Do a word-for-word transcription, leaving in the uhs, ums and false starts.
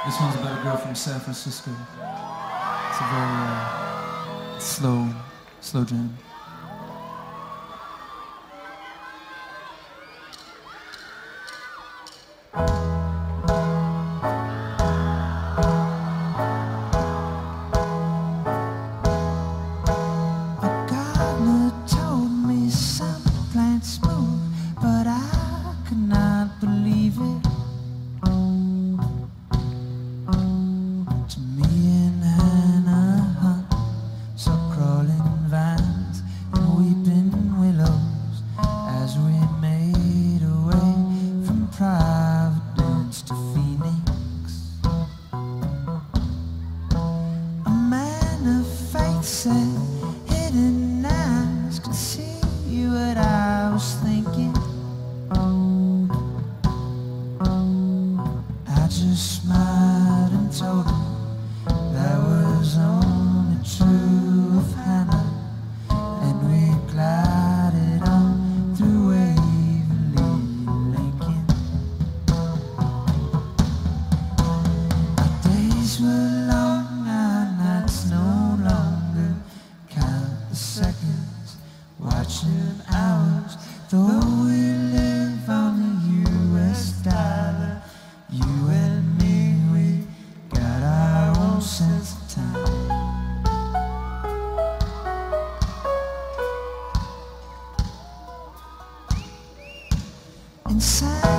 This one's about a girl from San Francisco. It's a very uh, slow, slow jam. Providence to Phoenix. A man of faith said hidden eyes could see what I was thinking. I just smiled and told him that was only true of Hannah, and we glided on through Waverly Lincoln. Days were long, our nights no longer. Count the seconds, watching hours. Though we live on the U S dollar, you and me, we got our own sense of time. Inside